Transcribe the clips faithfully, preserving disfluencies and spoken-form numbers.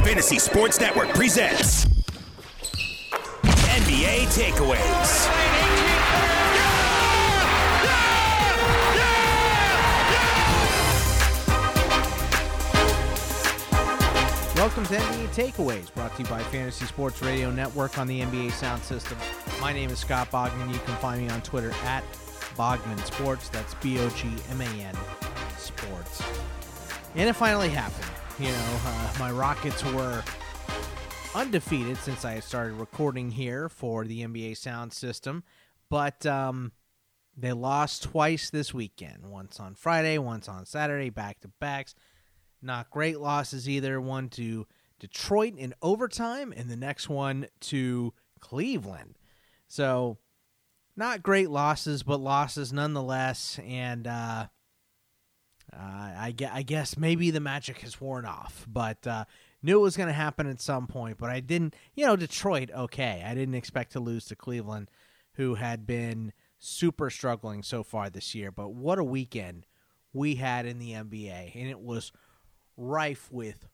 Fantasy Sports Network presents N B A Takeaways. Welcome to N B A Takeaways, brought to you by Fantasy Sports Radio Network on the N B A Sound System. My name is Scott Bogman. You can find me on Twitter at Bogman Sports. That's B O G M A N Sports. And it finally happened. You know, uh, my Rockets were undefeated since I started recording here for the N B A Sound System, but um, they lost twice this weekend. Once on Friday, once on Saturday, back-to-backs. Not great losses either. One to Detroit in overtime, and the next one to Cleveland. So, not great losses, but losses nonetheless. And uh, uh, I, I guess maybe the magic has worn off. But uh, knew it was going to happen at some point. But I didn't, you know, Detroit, okay. I didn't expect to lose to Cleveland, who had been super struggling so far this year. But what a weekend we had in the N B A. And it was rife with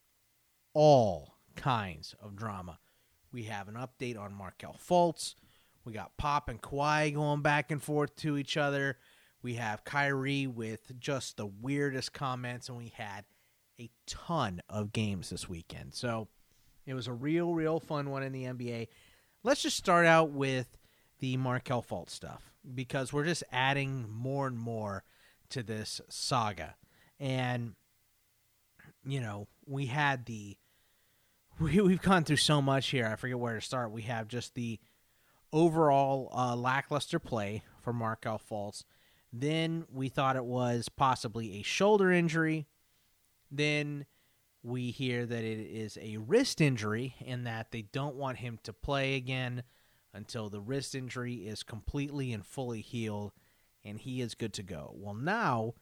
all kinds of drama. We have an update on Markelle Fultz. We got Pop and Kawhi going back and forth to each other. We have Kyrie with just the weirdest comments, and we had a ton of games this weekend. So it was a real, real fun one in the N B A. Let's just start out with the Markelle Fultz stuff, because we're just adding more and more to this saga. And you know, we had the, we, we've gone through so much here, I forget where to start. We have just the overall uh, lackluster play for Markelle Fultz. Then we thought it was possibly a shoulder injury. Then we hear that it is a wrist injury and that they don't want him to play again until the wrist injury is completely and fully healed and he is good to go. Well, now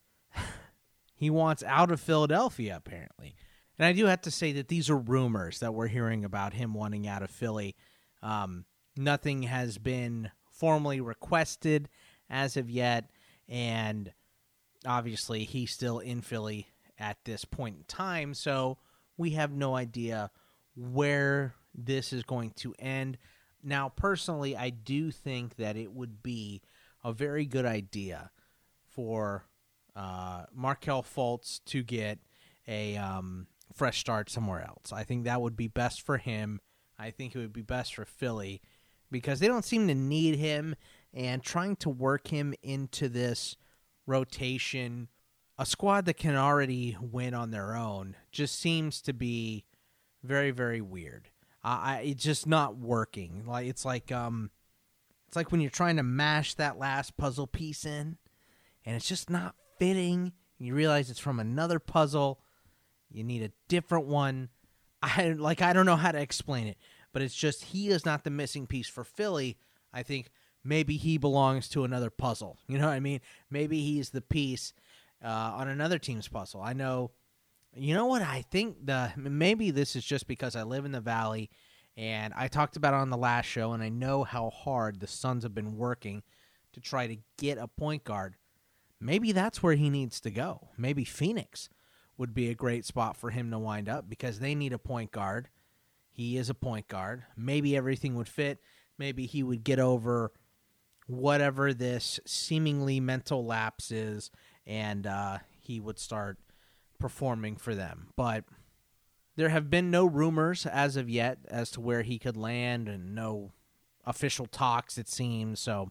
he wants out of Philadelphia, apparently. And I do have to say that these are rumors that we're hearing about him wanting out of Philly. Um, nothing has been formally requested as of yet, and obviously he's still in Philly at this point in time, so we have no idea where this is going to end. Now, personally, I do think that it would be a very good idea for Uh, Markelle Fultz to get a um, fresh start somewhere else. I think that would be best for him. I think it would be best for Philly because they don't seem to need him, and trying to work him into this rotation, a squad that can already win on their own, just seems to be very, very weird. Uh, I, it's just not working. Like it's like um, it's like when you're trying to mash that last puzzle piece in, and it's just not fitting. You realize it's from another puzzle. You need a different one. I like I don't know how to explain it, but it's just he is not the missing piece for Philly. I think maybe he belongs to another puzzle. You know what I mean? Maybe he's the piece uh, on another team's puzzle. I know. You know what? I think the maybe this is just because I live in the Valley, and I talked about it on the last show, and I know how hard the Suns have been working to try to get a point guard. Maybe that's where he needs to go. Maybe Phoenix would be a great spot for him to wind up because they need a point guard. He is a point guard. Maybe everything would fit. Maybe he would get over whatever this seemingly mental lapse is, and uh, he would start performing for them. But there have been no rumors as of yet as to where he could land, and no official talks, it seems. So,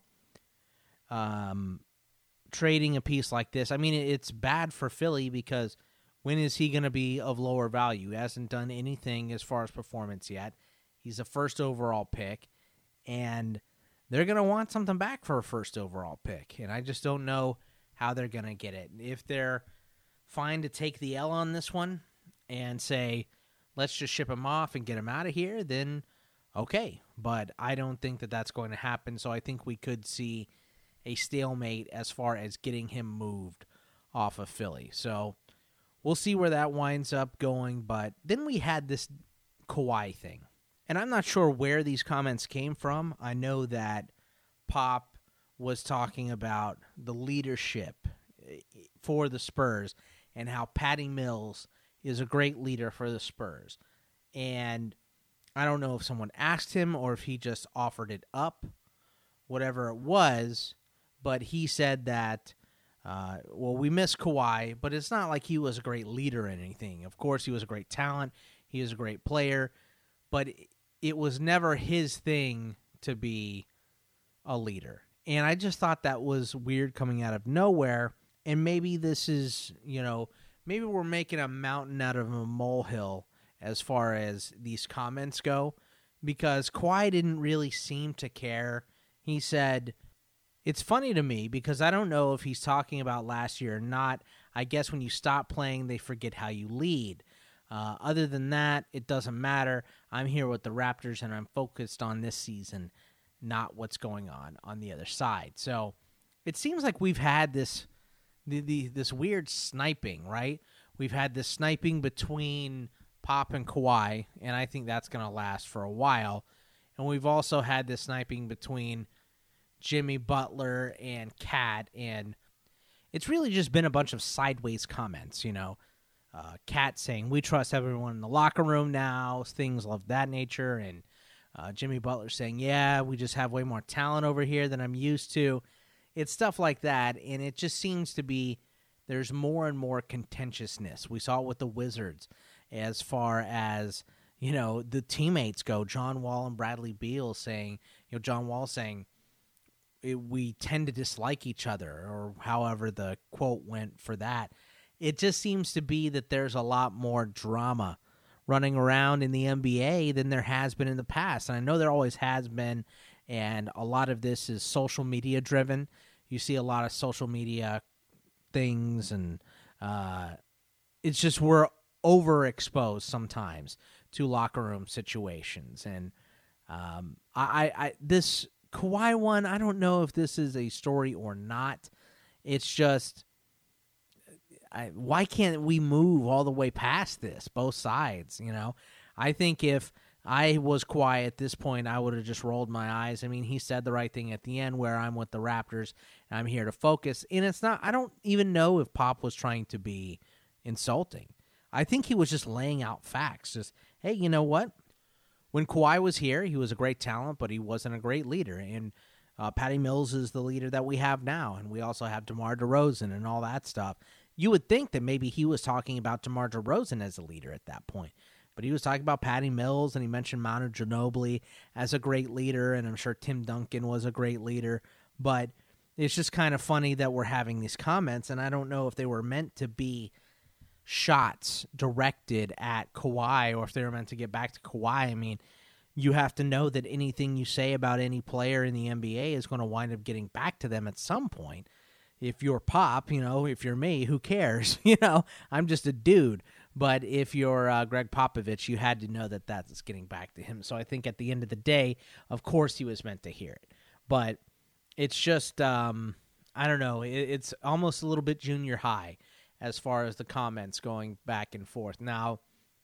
um... trading a piece like this, I mean, it's bad for Philly because when is he going to be of lower value? He hasn't done anything as far as performance yet. He's a first overall pick, and they're going to want something back for a first overall pick, and I just don't know how they're going to get it. If they're fine to take the L on this one and say, let's just ship him off and get him out of here, then okay, but I don't think that that's going to happen, so I think we could see a stalemate as far as getting him moved off of Philly. So we'll see where that winds up going. But then we had this Kawhi thing. And I'm not sure where these comments came from. I know that Pop was talking about the leadership for the Spurs and how Patty Mills is a great leader for the Spurs. And I don't know if someone asked him or if he just offered it up, whatever it was. But he said that, uh, well, we miss Kawhi, but it's not like he was a great leader or anything. Of course, he was a great talent. He was a great player. But it was never his thing to be a leader. And I just thought that was weird coming out of nowhere. And maybe this is, you know, maybe we're making a mountain out of a molehill as far as these comments go, because Kawhi didn't really seem to care. He said, it's funny to me because I don't know if he's talking about last year or not. I guess when you stop playing, they forget how you lead. Uh, other than that, it doesn't matter. I'm here with the Raptors, and I'm focused on this season, not what's going on on the other side. So it seems like we've had this the, the this weird sniping, right? We've had this sniping between Pop and Kawhi, and I think that's going to last for a while. And we've also had this sniping between Jimmy Butler and Cat, and it's really just been a bunch of sideways comments, you know. Uh, Cat saying, we trust everyone in the locker room now, things of that nature, and uh, Jimmy Butler saying, yeah, we just have way more talent over here than I'm used to. It's stuff like that, and it just seems to be there's more and more contentiousness. We saw it with the Wizards as far as, you know, the teammates go. John Wall and Bradley Beal saying, you know, John Wall saying, we tend to dislike each other, or however the quote went for that. It just seems to be that there's a lot more drama running around in the N B A than there has been in the past. And I know there always has been, and a lot of this is social media driven. You see a lot of social media things, and uh, it's just we're overexposed sometimes to locker room situations. And um, I, I, this Kawhi one, I don't know if this is a story or not. It's just, I, why can't we move all the way past this, both sides, you know? I think if I was Kawhi at this point, I would have just rolled my eyes. I mean, he said the right thing at the end where I'm with the Raptors, and I'm here to focus. And it's not, I don't even know if Pop was trying to be insulting. I think he was just laying out facts. Just, hey, you know what? When Kawhi was here, he was a great talent, but he wasn't a great leader. And uh, Patty Mills is the leader that we have now, and we also have DeMar DeRozan and all that stuff. You would think that maybe he was talking about DeMar DeRozan as a leader at that point. But he was talking about Patty Mills, and he mentioned Manu Ginobili as a great leader, and I'm sure Tim Duncan was a great leader. But it's just kind of funny that we're having these comments, and I don't know if they were meant to be shots directed at Kawhi or if they were meant to get back to Kawhi. I mean, you have to know that anything you say about any player in the N B A is going to wind up getting back to them at some point. If you're Pop, you know, if you're me, who cares? You know, I'm just a dude. But if you're uh, Greg Popovich, you had to know that that's getting back to him. So I think at the end of the day, of course he was meant to hear it. But it's just, um, I don't know, it, it's almost a little bit junior high as far as the comments going back and forth. Now,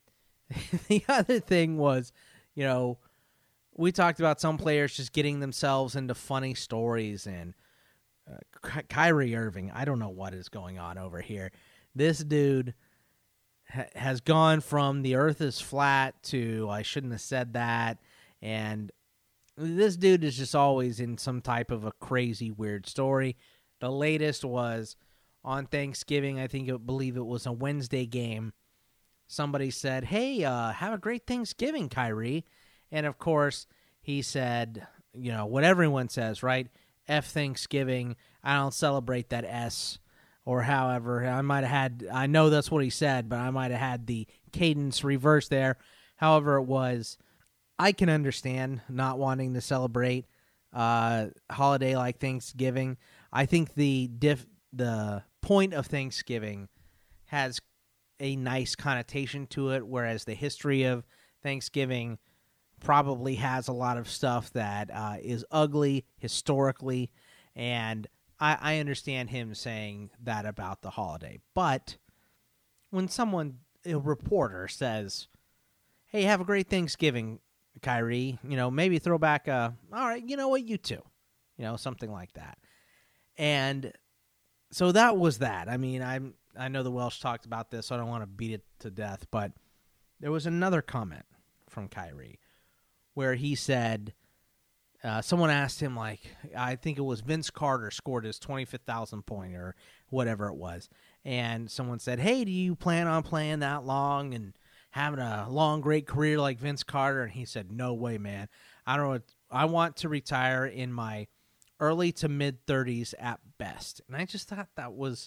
the other thing was, you know, we talked about some players just getting themselves into funny stories, and uh, Ky- Kyrie Irving, I don't know what is going on over here. This dude ha- has gone from the earth is flat to I shouldn't have said that, and this dude is just always in some type of a crazy, weird story. The latest was on Thanksgiving, I think, I believe it was a Wednesday game. Somebody said, hey, uh, have a great Thanksgiving, Kyrie. And, of course, he said, you know, what everyone says, right? F Thanksgiving. I don't celebrate that S. Or however, I might have had, I know that's what he said, but I might have had the cadence reversed there. However it was, I can understand not wanting to celebrate uh, holiday like Thanksgiving. I think the diff, the point of Thanksgiving has a nice connotation to it, whereas the history of Thanksgiving probably has a lot of stuff that uh, is ugly historically, and I, I understand him saying that about the holiday. But when someone, a reporter, says, hey, have a great Thanksgiving, Kyrie, you know, maybe throw back a, all right, you know what, you too, you know, something like that. And so that was that. I mean, I'm, I know the Welsh talked about this, so I don't want to beat it to death, but there was another comment from Kyrie, where he said, uh, someone asked him, like, I think it was Vince Carter scored his twenty-fifth thousand point or whatever it was. And someone said, hey, do you plan on playing that long and having a long, great career like Vince Carter? And he said, no way, man. I don't know. I want to retire in my early to mid thirties at best. And I just thought that was,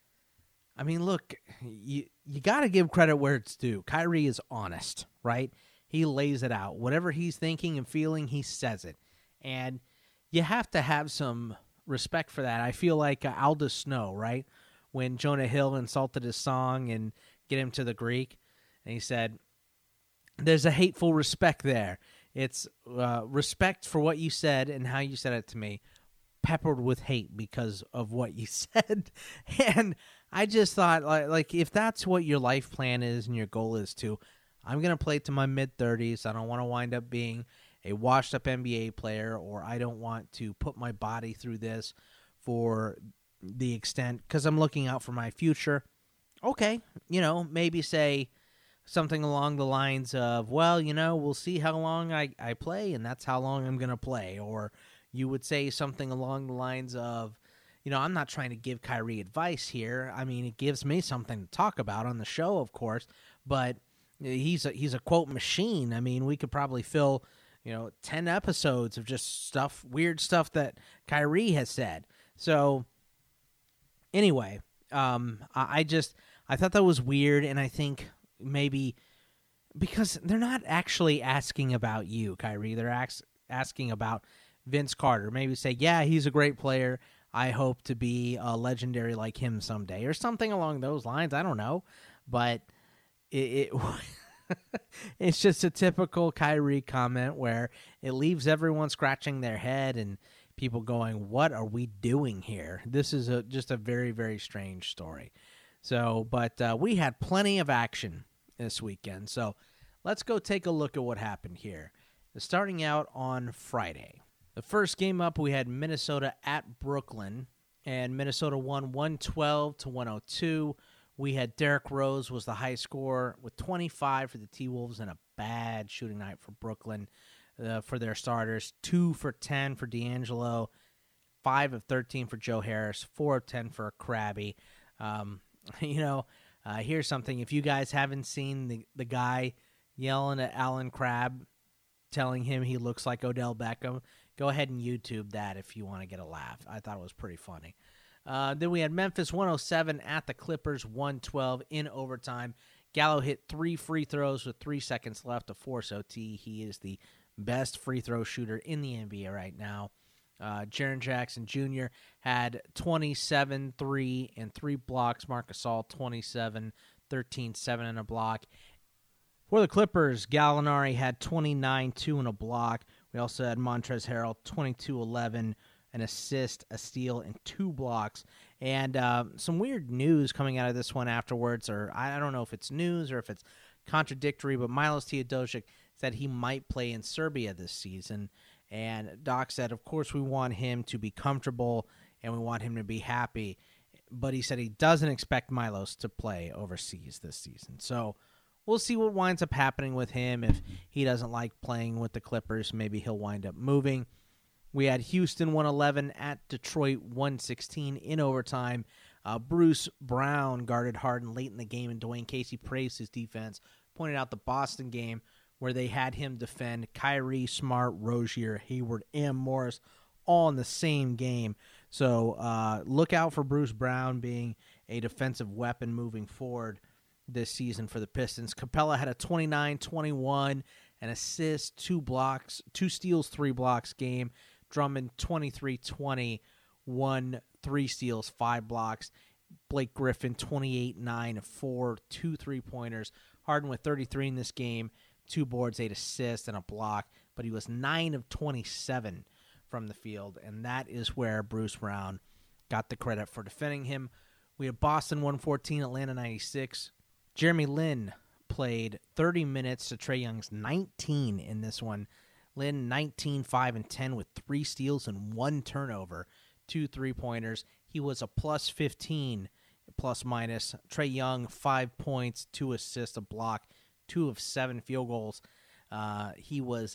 I mean, look, you, you got to give credit where it's due. Kyrie is honest, right? He lays it out. Whatever he's thinking and feeling, he says it. And you have to have some respect for that. I feel like uh, Aldous Snow, right? When Jonah Hill insulted his song and get him to the Greek. And he said, there's a hateful respect there. It's uh, respect for what you said and how you said it to me, peppered with hate because of what you said. And I just thought, like, like if that's what your life plan is and your goal is to, I'm going to play to my mid-thirties. I don't want to wind up being a washed-up N B A player, or I don't want to put my body through this for the extent, because I'm looking out for my future. Okay, you know, maybe say something along the lines of, well, you know, we'll see how long I, I play, and that's how long I'm going to play. Or you would say something along the lines of, you know, I'm not trying to give Kyrie advice here. I mean, it gives me something to talk about on the show, of course, but he's a, he's a quote machine. I mean, we could probably fill, you know, ten episodes of just stuff, weird stuff that Kyrie has said. So anyway, um, I, I just, I thought that was weird, and I think maybe because they're not actually asking about you, Kyrie. They're ax- asking about Vince Carter. Maybe say, yeah, he's a great player. I hope to be a legendary like him someday, or something along those lines. I don't know, but it, it it's just a typical Kyrie comment where it leaves everyone scratching their head and people going, what are we doing here? This is a, just a very, very strange story. So, but uh, we had plenty of action this weekend. So let's go take a look at what happened here. Starting out on Friday. The first game up, we had Minnesota at Brooklyn, and Minnesota won one twelve to one oh two. We had Derrick Rose was the high scorer with twenty-five for the T-Wolves, and a bad shooting night for Brooklyn uh, for their starters. two for ten for D'Angelo, five of thirteen for Joe Harris, four of ten for Krabby. Um, you know, uh, here's something. If you guys haven't seen the, the guy yelling at Alan Crabb, telling him he looks like Odell Beckham, go ahead and YouTube that if you want to get a laugh. I thought it was pretty funny. Uh, then we had Memphis one oh seven at the Clippers one twelve in overtime. Gallo hit three free throws with three seconds left to force O T. He is the best free throw shooter in the N B A right now. Uh, Jaren Jackson Junior had twenty-seven, three, and three blocks. Marc Gasol, twenty-seven, thirteen, seven, and a block. For the Clippers, Gallinari had twenty-nine, two, and a block. We also had Montrezl Harrell, twenty-two, eleven, an assist, a steal, and two blocks. And uh, some weird news coming out of this one afterwards, or I don't know if it's news or if it's contradictory, but Milos Teodosic said he might play in Serbia this season. And Doc said, of course, we want him to be comfortable and we want him to be happy. But he said he doesn't expect Milos to play overseas this season. So we'll see what winds up happening with him. If he doesn't like playing with the Clippers, maybe he'll wind up moving. We had Houston one eleven at Detroit one sixteen in overtime. Uh, Bruce Brown guarded Harden late in the game, and Dwayne Casey praised his defense, pointed out the Boston game where they had him defend Kyrie, Smart, Rozier, Hayward, and Morris all in the same game. So uh, look out for Bruce Brown being a defensive weapon moving forward this season for the Pistons. Capella had a twenty-nine, twenty-one, an assist, two blocks, two steals, three blocks game. Drummond, twenty-three, twenty, one, three steals, five blocks. Blake Griffin, twenty-eight, nine, four, two three-pointers. Harden with thirty-three in this game, two boards, eight assists, and a block. But he was nine of twenty-seven from the field, and that is where Bruce Brown got the credit for defending him. We had Boston one fourteen, Atlanta ninety-six. Jeremy Lin played thirty minutes to Trae Young's nineteen in this one. Lin, nineteen, five, and ten with three steals and one turnover, two three-pointers. He was a plus fifteen, plus minus. Trae Young, five points, two assists, a block, two of seven field goals. uh, he was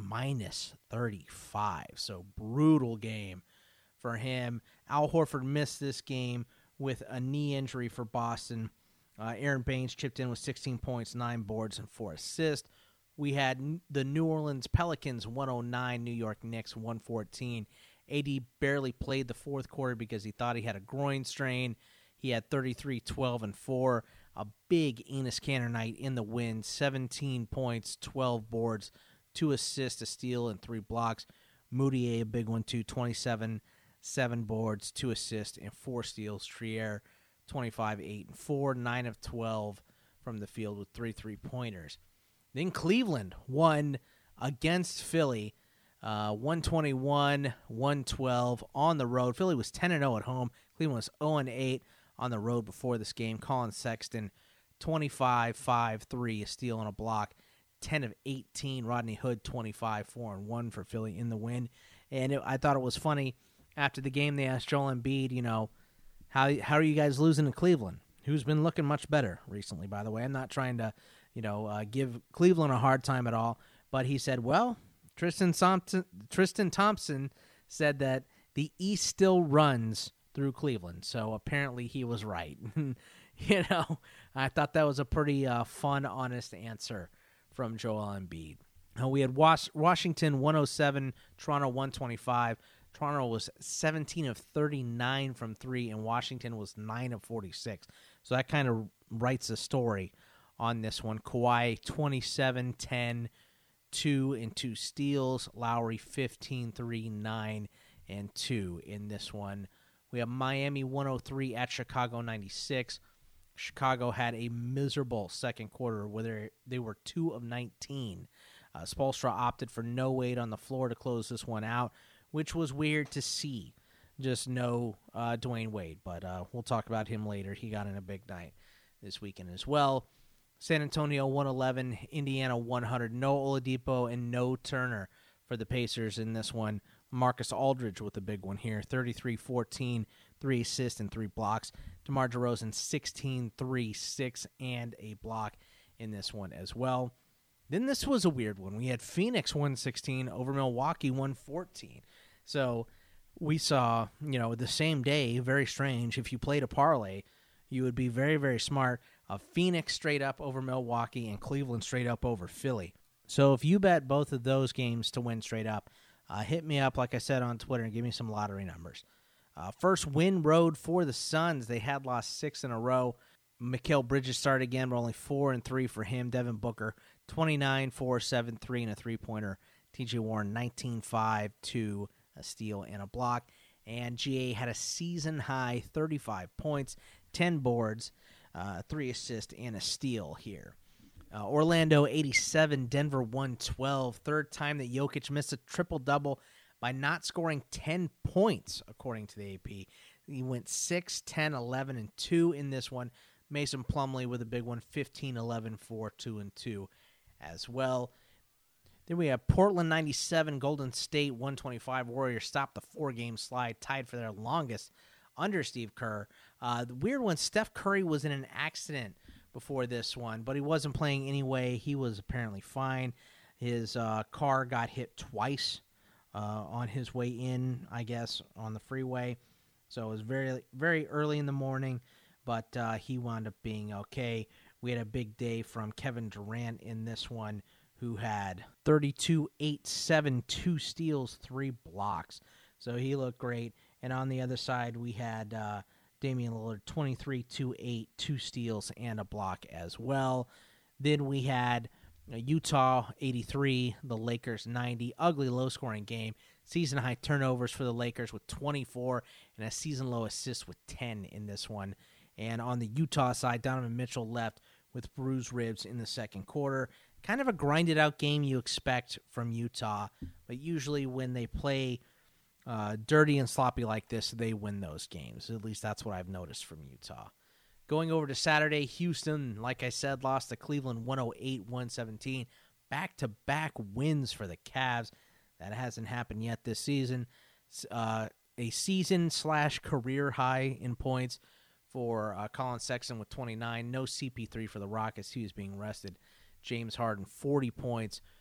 minus thirty-five. So brutal game for him. Al Horford missed this game with a knee injury for Boston. Uh, Aaron Baines chipped in with sixteen points, nine boards, and four assists. We had the New Orleans Pelicans one oh nine, New York Knicks one fourteen. A D barely played the fourth quarter because he thought he had a groin strain. He had thirty-three, twelve, and four. A big Enes Kanter night in the win. seventeen points, twelve boards, two assists, a steal, and three blocks. Moutier, a big one too, twenty-seven, seven boards, two assists, and four steals. Trier, twenty-five, eight, and four, nine of twelve from the field with three three-pointers. Then Cleveland won against Philly, uh, one twenty-one, one twelve on the road. Philly was ten and oh at home. Cleveland was oh and eight on the road before this game. Colin Sexton, twenty-five, five, three, a steal and a block. ten of eighteen. Rodney Hood, twenty-five, four, and one for Philly in the win. And it, I thought it was funny. After the game, they asked Joel Embiid, you know, how how are you guys losing to Cleveland? Who's been looking much better recently, by the way. I'm not trying to, you know, uh, give Cleveland a hard time at all. But he said, well, Tristan Thompson, Tristan Thompson said that the East still runs through Cleveland. So apparently he was right. You know, I thought that was a pretty uh, fun, honest answer from Joel Embiid. Uh, we had Was- Washington one oh seven, Toronto one twenty-five. Toronto was seventeen of thirty-nine from three, and Washington was nine of forty-six. So that kind of writes a story on this one. Kawhi, twenty-seven, ten, two, and two steals. Lowry, fifteen, three, nine, and two in this one. We have Miami one oh three at Chicago ninety-six. Chicago had a miserable second quarter where they were two of nineteen. Uh, Spoelstra opted for no Wade on the floor to close this one out, which was weird to see. Just no uh, Dwayne Wade, but uh, we'll talk about him later. He got in a big night this weekend as well. San Antonio one eleven, Indiana one hundred. No Oladipo and no Turner for the Pacers in this one. Marcus Aldridge with a big one here, thirty-three, fourteen, three assists and three blocks. DeMar DeRozan, sixteen, three, six, and a block in this one as well. Then this was a weird one. We had Phoenix one sixteen over Milwaukee one fourteen. So we saw, you know, the same day, very strange. If you played a parlay, you would be very, very smart. Uh, Phoenix straight up over Milwaukee and Cleveland straight up over Philly. So if you bet both of those games to win straight up, uh, hit me up, like I said, on Twitter and give me some lottery numbers. Uh, first win road for the Suns. They had lost six in a row. Mikal Bridges started again, but only four and three for him. Devin Booker, twenty-nine, four, seven, three, and a three-pointer. T J Warren, nineteen, five, two, a steal and a block. And G A had a season-high thirty-five points, ten boards, uh, three assists, and a steal here. Uh, Orlando, eighty-seven, Denver, one twelve. Third time that Jokic missed a triple-double by not scoring ten points, according to the A P. He went six, ten, eleven, and two in this one. Mason Plumlee with a big one, fifteen, eleven, four, two, and two as well. Then we have Portland ninety-seven, Golden State one twenty-five. Warriors stopped the four-game slide, tied for their longest under Steve Kerr. Uh, the weird one, Steph Curry was in an accident before this one, but he wasn't playing anyway. He was apparently fine. His uh, car got hit twice uh, on his way in, I guess, on the freeway. So it was very, very early in the morning, but uh, he wound up being okay. We had a big day from Kevin Durant in this one, who had thirty-two, eight, seven, two steals, three blocks. So he looked great. And on the other side, we had uh, Damian Lillard, twenty-three, two, eight, two steals, and a block as well. Then we had uh, Utah, eighty-three, the Lakers, ninety. Ugly, low-scoring game. Season-high turnovers for the Lakers with twenty-four, and a season-low assist with ten in this one. And on the Utah side, Donovan Mitchell left with bruised ribs in the second quarter. Kind of a grinded-out game you expect from Utah, but usually when they play uh, dirty and sloppy like this, they win those games. At least that's what I've noticed from Utah. Going over to Saturday, Houston, like I said, lost to Cleveland one oh eight, one seventeen. Back-to-back wins for the Cavs. That hasn't happened yet this season. Uh, a season-slash-career high in points for uh, Colin Sexton with twenty-nine. No C P three for the Rockets. He was being rested. James Harden, forty points,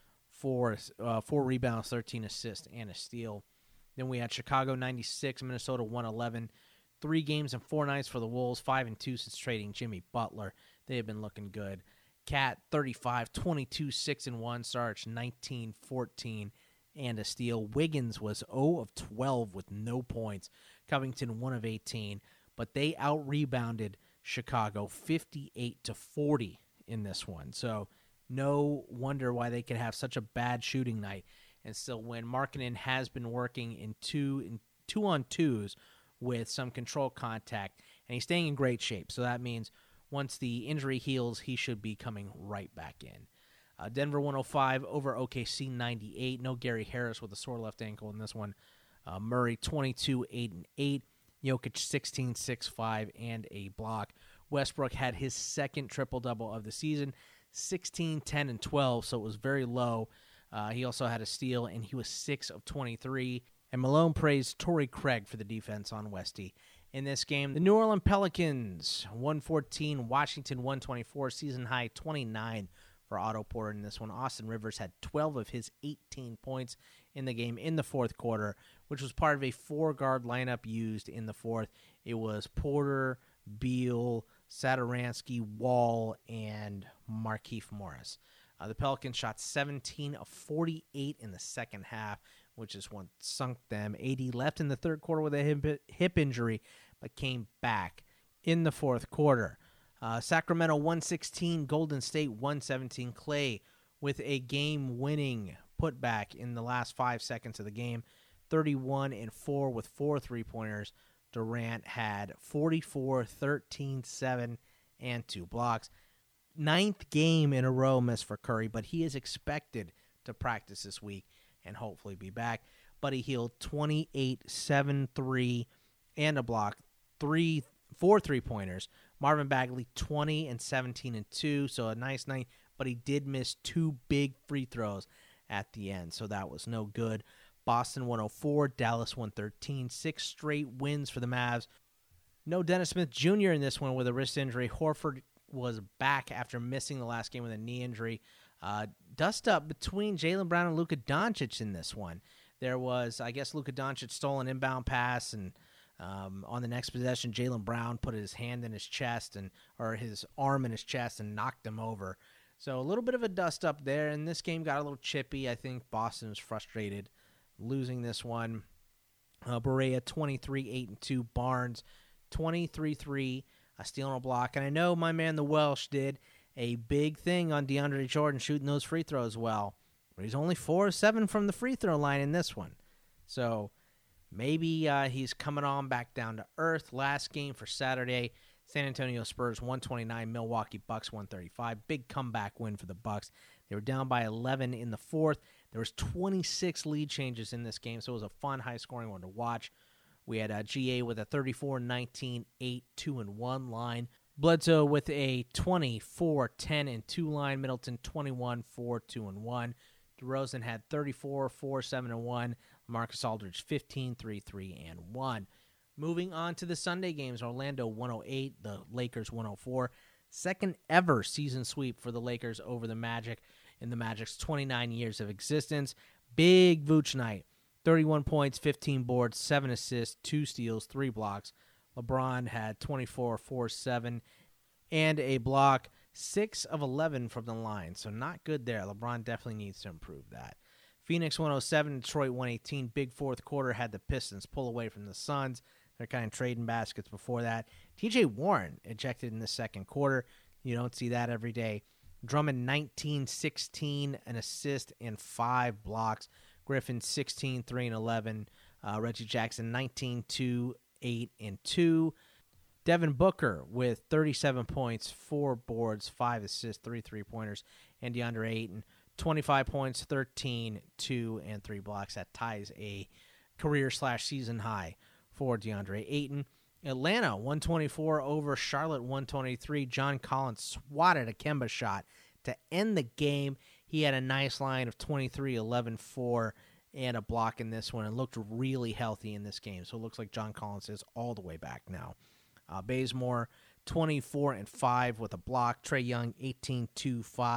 four, uh, four rebounds, thirteen assists, and a steal. Then we had Chicago ninety-six, Minnesota one eleven. Three games and four nights for the Wolves, five and two since trading Jimmy Butler. They have been looking good. Cat thirty-five, twenty-two, six and one. Sarge nineteen, fourteen, and a steal. Wiggins was zero of twelve with no points. Covington one of eighteen, but they out-rebounded Chicago fifty-eight to forty in this one. So no wonder why they could have such a bad shooting night and still win. Markkanen has been working in two in two on twos with some control contact, and he's staying in great shape. So that means once the injury heals, he should be coming right back in. Uh, Denver one oh five over O K C ninety-eight. No Gary Harris with a sore left ankle in this one. Uh, Murray twenty-two, eight and eight. Jokic sixteen, six, five, and a block. Westbrook had his second triple-double of the season, sixteen, ten, and twelve, so it was very low. Uh, he also had a steal, and he was six of twenty-three. And Malone praised Torrey Craig for the defense on Westy. In this game, the New Orleans Pelicans, one fourteen, Washington one twenty-four, season high twenty-nine for Otto Porter in this one. Austin Rivers had twelve of his eighteen points in the game in the fourth quarter, which was part of a four-guard lineup used in the fourth. It was Porter, Beal, Satoransky, Wall, and Markieff Morris. Uh, the Pelicans shot seventeen of forty-eight in the second half, which is what sunk them. A D left in the third quarter with a hip, hip injury, but came back in the fourth quarter. Uh, Sacramento one sixteen, Golden State one seventeen. Clay with a game-winning putback in the last five seconds of the game, thirty-one and four with four three-pointers. Durant had forty-four, thirteen, seven, and two blocks. Ninth game in a row missed for Curry, but he is expected to practice this week and hopefully be back. Buddy Hield, twenty-eight, seven, three, and a block, three, four three-pointers. Marvin Bagley, twenty and seventeen and two, so a nice night, but he did miss two big free throws at the end, so that was no good. Boston one oh four, Dallas one thirteen, six straight wins for the Mavs. No Dennis Smith Junior in this one with a wrist injury. Horford was back after missing the last game with a knee injury. Uh, dust up between Jaylen Brown and Luka Doncic in this one. There was, I guess, Luka Doncic stole an inbound pass, and um, on the next possession, Jaylen Brown put his hand in his chest and or his arm in his chest and knocked him over. So a little bit of a dust up there, and this game got a little chippy. I think Boston was frustrated losing this one. Uh, Barea twenty-three, eight, and two. Barnes twenty-three, three, a steal and a block. And I know my man the Welsh did a big thing on DeAndre Jordan shooting those free throws well. But he's only four of seven from the free throw line in this one. So maybe uh, he's coming on back down to earth. Last game for Saturday, San Antonio Spurs one twenty-nine, Milwaukee Bucks one thirty-five. Big comeback win for the Bucks. They were down by eleven in the fourth. There was twenty-six lead changes in this game, so it was a fun, high-scoring one to watch. We had uh, G A with a thirty-four, nineteen, eight, two, and one line. Bledsoe with a twenty-four, ten, and two line. Middleton twenty-one, four, two, and one. DeRozan had thirty-four, four, seven, and one. Marcus Aldridge fifteen, three, three, and one. Moving on to the Sunday games, Orlando one oh eight, the Lakers one oh four. Second ever season sweep for the Lakers over the Magic in the Magic's twenty-nine years of existence. Big Vooch night. thirty-one points, fifteen boards, seven assists, two steals, three blocks. LeBron had twenty-four, four, seven, and a block. six of eleven from the line, so not good there. LeBron definitely needs to improve that. Phoenix one oh seven, Detroit one eighteen. Big fourth quarter had the Pistons pull away from the Suns. They're kind of trading baskets before that. T J Warren ejected in the second quarter. You don't see that every day. Drummond nineteen, sixteen, an assist, and five blocks. Griffin sixteen, three, and eleven. Uh, Reggie Jackson nineteen, two, eight, and two. Devin Booker with thirty-seven points, four boards, five assists, three three-pointers. And DeAndre Ayton, twenty-five points, thirteen, two, and three blocks. That ties a career-slash-season high for DeAndre Ayton. Atlanta, one twenty-four over Charlotte, one twenty-three. John Collins swatted a Kemba shot to end the game. He had a nice line of twenty-three, eleven, four, and a block in this one, and looked really healthy in this game. So it looks like John Collins is all the way back now. Uh, Bazemore, twenty-four and five with a block. Trae Young, eighteen, two, five.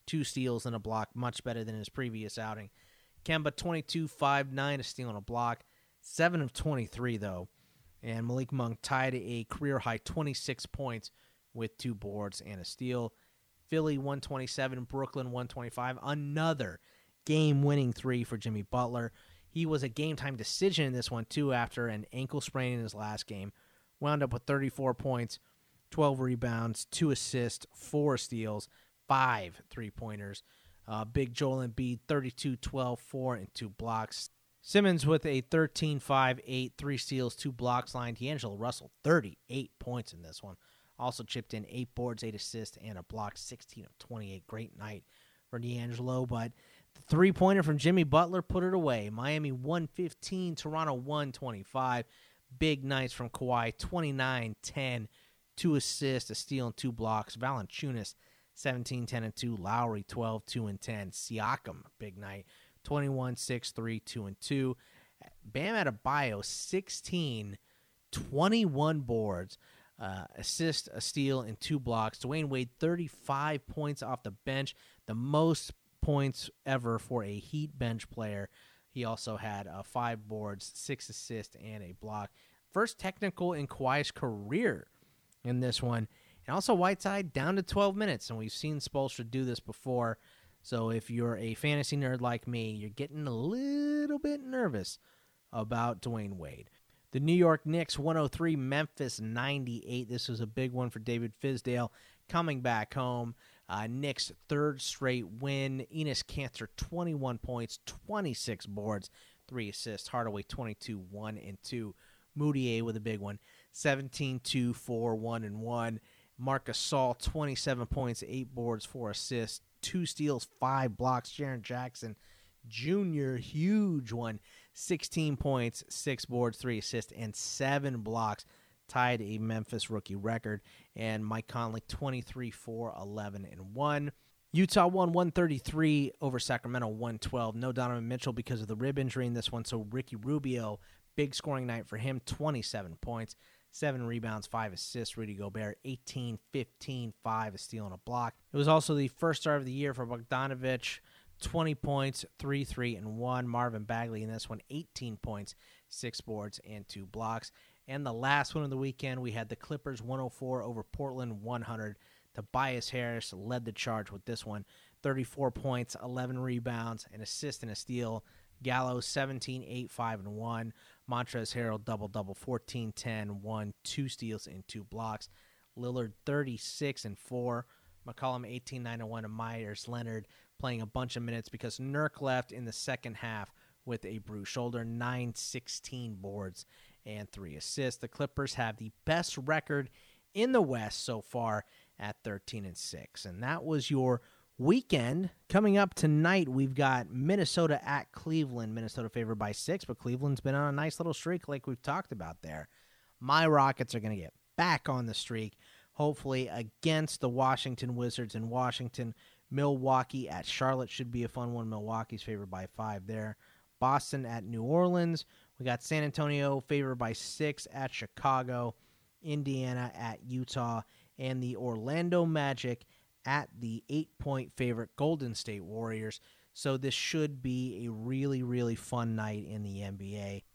two steals and a block, much better than his previous outing. Kemba, twenty-two, five, nine, a steal and a block, seven of twenty-three, though. And Malik Monk tied a career-high twenty-six points with two boards and a steal. Philly, one twenty-seven, Brooklyn, one twenty-five. Another game-winning three for Jimmy Butler. He was a game-time decision in this one, too, after an ankle sprain in his last game. Wound up with thirty-four points, twelve rebounds, two assists, four steals, five three-pointers. Uh, Big Joel Embiid, thirty-two, twelve, four, and two blocks. Simmons with a thirteen, five, eight, three steals, two blocks line. D'Angelo Russell, thirty-eight points in this one. Also chipped in eight boards, eight assists, and a block, sixteen of twenty-eight. Great night for D'Angelo, but the three-pointer from Jimmy Butler put it away. Miami one fifteen, Toronto one twenty-five. Big nights from Kawhi, twenty-nine, ten, two assists, a steal, and two blocks. Valanciunas, seventeen, ten, and two. Lowry, twelve, two, and ten. Siakam, big night, twenty-one, six, three, two, and two. Bam Adebayo, sixteen, twenty-one boards, uh, assist, a steal, and two blocks. Dwayne Wade, thirty-five points off the bench, the most points ever for a Heat bench player. He also had uh, five boards, six assists, and a block. First technical in Kawhi's career in this one. And also Whiteside down to twelve minutes, and we've seen Spoelstra do this before. So if you're a fantasy nerd like me, you're getting a little bit nervous about Dwayne Wade. The New York Knicks, one oh three, Memphis ninety-eight. This was a big one for David Fizdale coming back home. Uh, Knicks' third straight win. Enes Kanter, twenty-one points, twenty-six boards, three assists. Hardaway, twenty-two, one, and two. Moutier with a big one, seventeen, two, four, one, and one. Marc Gasol, twenty-seven points, eight boards, four assists, two steals, five blocks. Jaren Jackson Junior, huge one, sixteen points, six boards, three assists, and seven blocks. Tied a Memphis rookie record. And Mike Conley, twenty-three, four, eleven, and one. Utah won one thirty-three over Sacramento, one twelve. No Donovan Mitchell because of the rib injury in this one, so Ricky Rubio, big scoring night for him, twenty-seven points, seven rebounds, five assists. Rudy Gobert, eighteen, fifteen, five, a steal and a block. It was also the first start of the year for Bogdanovich, twenty points, three, three, and one. Marvin Bagley in this one, eighteen points, six boards, and two blocks. And the last one of the weekend, we had the Clippers one oh four over Portland one hundred. Tobias Harris led the charge with this one, thirty-four points, eleven rebounds, an assist and a steal. Gallo, seventeen, eight, five, and one. Montrezl Harrell, double-double, fourteen, ten, one, two steals, and two blocks. Lillard, thirty-six and four. McCollum, eighteen, nine, and one. And Myers Leonard playing a bunch of minutes because Nurk left in the second half with a bruised shoulder, nine, sixteen boards, and three assists. The Clippers have the best record in the West so far at thirteen and six. And that was your weekend. Coming up tonight, we've got Minnesota at Cleveland. Minnesota favored by six, but Cleveland's been on a nice little streak like we've talked about there. My Rockets are going to get back on the streak, hopefully against the Washington Wizards in Washington. Milwaukee at Charlotte should be a fun one. Milwaukee's favored by five there. Boston at New Orleans. We got San Antonio favored by six at Chicago. Indiana at Utah. And the Orlando Magic at the eight-point favorite Golden State Warriors. So this should be a really, really fun night in the N B A.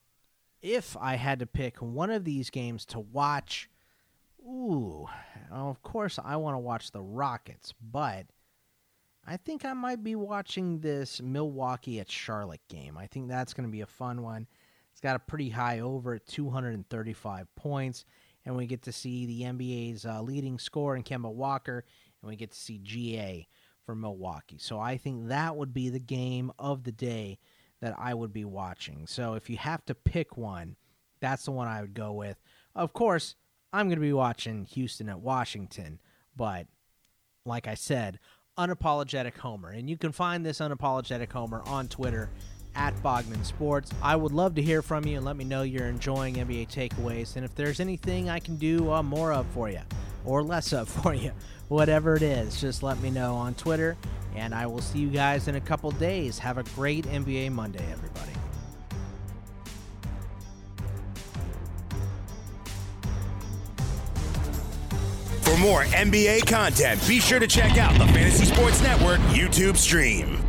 If I had to pick one of these games to watch, ooh, of course I want to watch the Rockets, but I think I might be watching this Milwaukee at Charlotte game. I think that's going to be a fun one. It's got a pretty high over at two hundred thirty-five points. And we get to see the N B A's uh, leading scorer in Kemba Walker, and we get to see G A for Milwaukee. So I think that would be the game of the day that I would be watching. So if you have to pick one, that's the one I would go with. Of course, I'm going to be watching Houston at Washington, but like I said, Unapologetic Homer. And you can find this Unapologetic Homer on Twitter at Bogman Sports. I would love to hear from you and let me know you're enjoying N B A Takeaways. And if there's anything I can do uh, more of for you or less of for you, whatever it is, just let me know on Twitter. And I will see you guys in a couple days. Have a great N B A Monday, everybody. For For more N B A content, be sure to check out the Fantasy Sports Network YouTube stream.